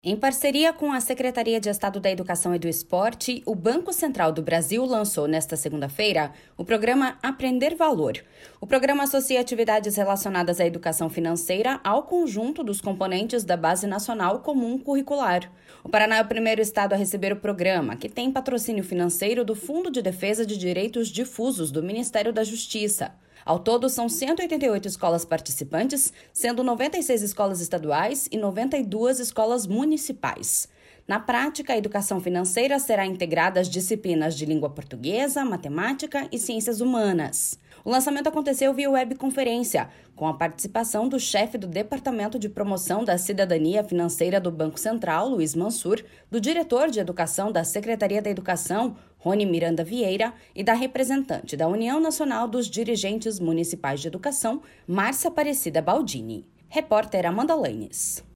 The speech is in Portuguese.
Em parceria com a Secretaria de Estado da Educação e do Esporte, o Banco Central do Brasil lançou nesta segunda-feira o programa Aprender Valor. O programa associa atividades relacionadas à educação financeira ao conjunto dos componentes da Base Nacional Comum Curricular. O Paraná é o primeiro estado a receber o programa, que tem patrocínio financeiro do Fundo de Defesa de Direitos Difusos do Ministério da Justiça. Ao todo, são 188 escolas participantes, sendo 96 escolas estaduais e 92 escolas municipais. Na prática, a educação financeira será integrada às disciplinas de língua portuguesa, matemática e ciências humanas. O lançamento aconteceu via webconferência, com a participação do chefe do Departamento de Promoção da Cidadania Financeira do Banco Central, Luiz Mansur, do diretor de Educação da Secretaria da Educação, Rony Miranda Vieira, e da representante da União Nacional dos Dirigentes Municipais de Educação, Márcia Aparecida Baldini. Repórter Amanda Lanes.